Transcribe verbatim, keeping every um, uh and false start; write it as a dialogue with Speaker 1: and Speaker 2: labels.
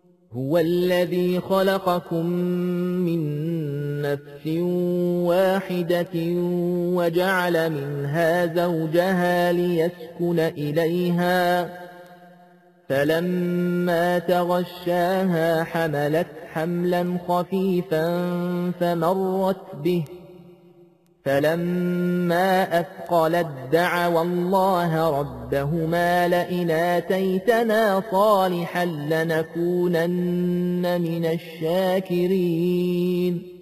Speaker 1: هو الذي خلقكم من نفس واحدة وجعل منها زوجها ليسكن إليها فلما تغشاها حملت حملا خفيفا فمرت به فلما أثقلت دعوا الله ربهما لئن آتيتنا صالحا لنكونن من الشاكرين